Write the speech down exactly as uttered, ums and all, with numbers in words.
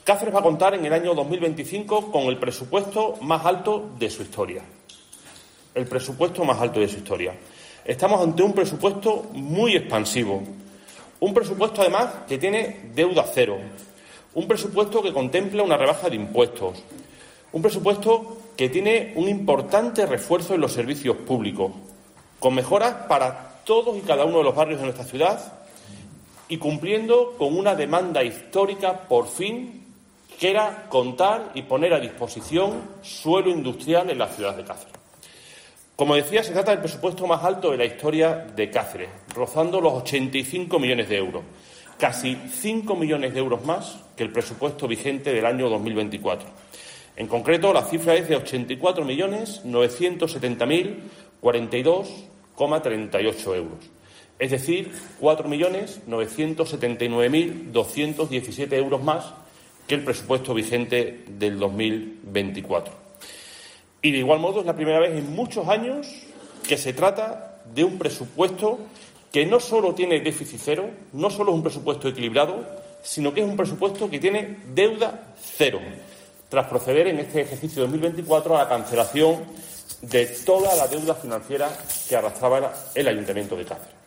Cáceres va a contar en el año dos mil veinticinco con el presupuesto más alto de su historia. El presupuesto más alto de su historia. Estamos ante un presupuesto muy expansivo. Un presupuesto, además, que tiene deuda cero. Un presupuesto que contempla una rebaja de impuestos. Un presupuesto que tiene un importante refuerzo en los servicios públicos, con mejoras para todos y cada uno de los barrios de nuestra ciudad y cumpliendo con una demanda histórica, por fin, que era contar y poner a disposición suelo industrial en la ciudad de Cáceres. Como decía, se trata del presupuesto más alto de la historia de Cáceres, rozando los ochenta y cinco millones de euros, casi cinco millones de euros más que el presupuesto vigente del año dos mil veinticuatro. En concreto, la cifra es de ochenta y cuatro millones novecientos setenta mil cuarenta y dos coma treinta y ocho euros, es decir, cuatro millones novecientos setenta y nueve mil doscientos diecisiete euros más que el presupuesto vigente del dos mil veinticuatro. Y de igual modo es la primera vez en muchos años que se trata de un presupuesto que no solo tiene déficit cero, no solo es un presupuesto equilibrado, sino que es un presupuesto que tiene deuda cero, tras proceder en este ejercicio dos mil veinticuatro a la cancelación de toda la deuda financiera que arrastraba el Ayuntamiento de Cáceres.